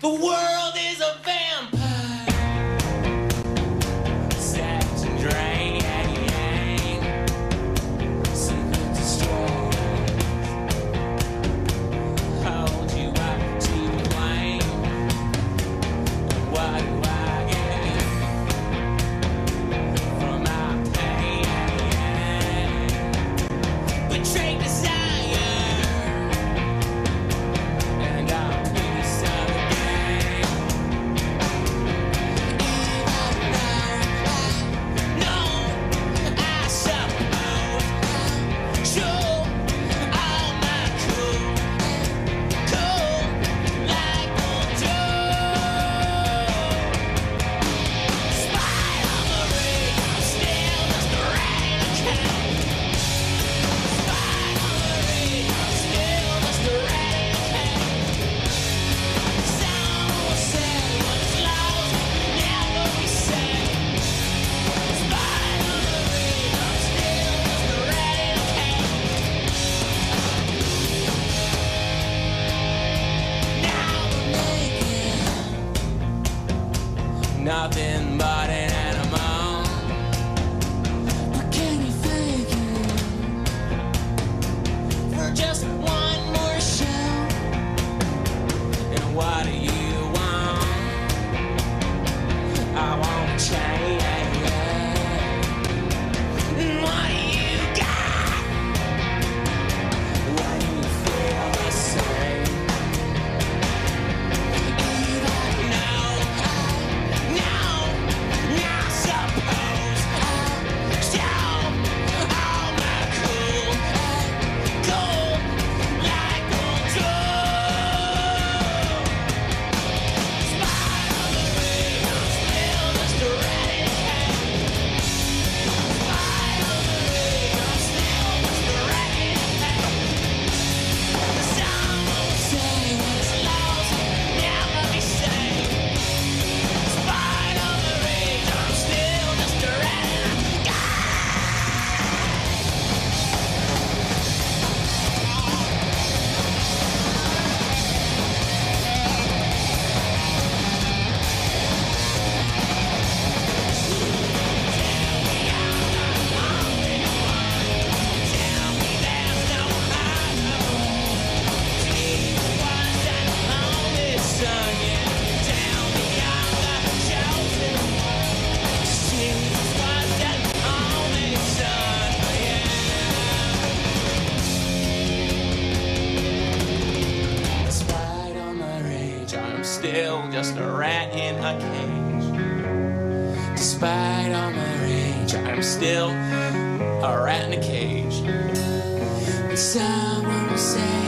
The world is a vampire, sex and drain, secret destroys, hold you up to the flame. What do I get from my pain? Betrayed desire, and I'll piece of the game. Even though I suppose show all my cool like we'll do. Spite on the ring, I'm still just a rat in a cage. Spite on the ring, I'm still just a rat in a cage. Some will say what's lost will never be saved. Spite on the ring, I'm still just a rat in a cage. Now I'm naked, nothing but an animal. But can you fake it for just one more show? And what do you want? I want to change. And what do you got? Why do you feel the same? Even now, I suppose I'll show all my cool like we'll do. Spite on the ring, I'm still just a rat in a cage. Spite on the ring, I'm still just a rat in a cage. Some will say what's lost will never be saved. Spite on the ring, I'm still just a rat in a Tell me there's no other way. Jesus was that only son, yeah. Tell me I'm the chosen one. Jesus was that only son, yeah. Despite all my rage, I'm still just a rat in a cage. Despite all my rage, I'm still a rat in a cage. And someone will say